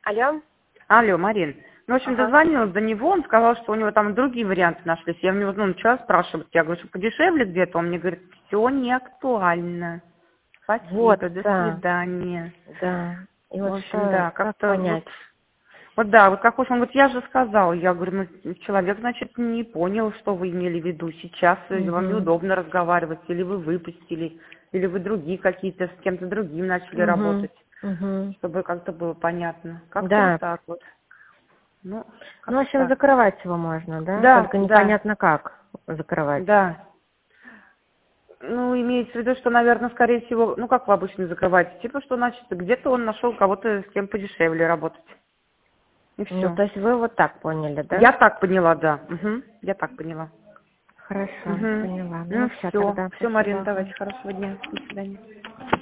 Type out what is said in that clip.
Алло. Алло, Марин. Ну, в общем, Ага. дозвонилась до него, он сказал, что у него там другие варианты нашлись. Я у него начала спрашивать. Я говорю, что подешевле где-то? Он мне говорит, все не актуально. Вот, Спасибо, до да, свидания. да. И В вот общем, что, да, как как-то понять? вот да, вот как уж он говорит, я же сказал. Я говорю, ну, человек, значит, не понял, что вы имели в виду сейчас, или вам Угу. неудобно разговаривать, или вы выпустили, или вы другие какие-то, с кем-то другим начали Угу. работать, Угу. чтобы как-то было понятно. Как-то вот Да. так вот. Ну, Ну, в как-то общем, так. закрывать его можно, да? Да, Только да, непонятно как закрывать. да. Ну, имеется в виду, что, наверное, скорее всего, ну, как вы обычно закрываете, типа, что, значит, где-то он нашел кого-то, с кем подешевле работать. И Ну, все. то есть вы вот так поняли, да? Я так поняла, да. Угу, я так поняла. Хорошо, Угу. поняла. Ну, Ну, все все. тогда, Все, Марина, спасибо. давайте, хорошего дня. До свидания.